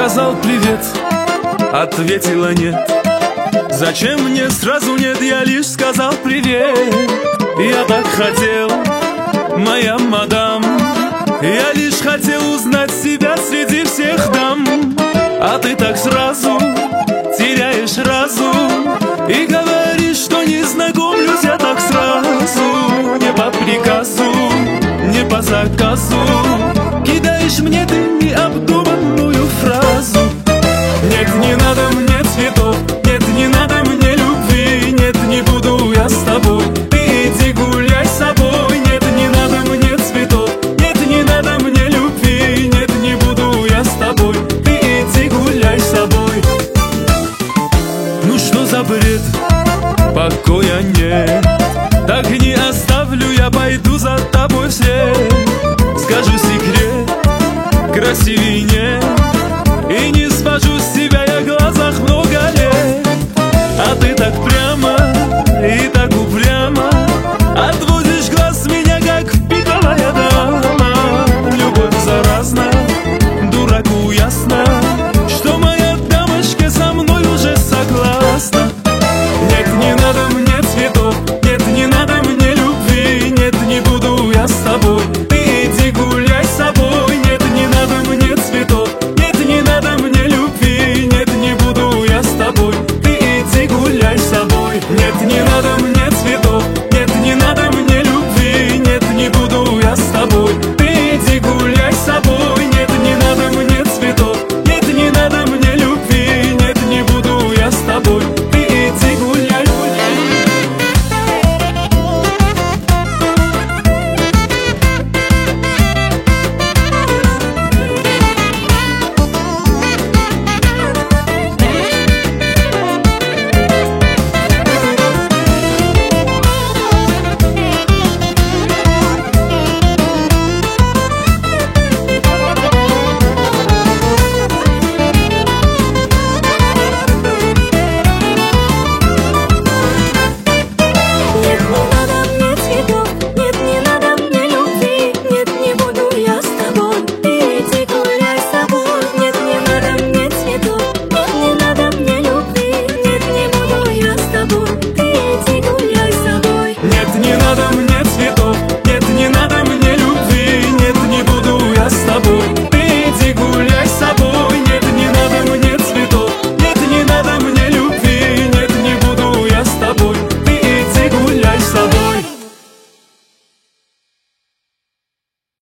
сказал привет, ответила нет. Зачем мне сразу нет, я лишь сказал привет. Я так хотел, моя мадам, я лишь хотел узнать себя среди всех дам. А ты так сразу теряешь разум и говоришь, что не знакомлюсь я так сразу. Не по приказу, не по заказу, кидаешь мне ты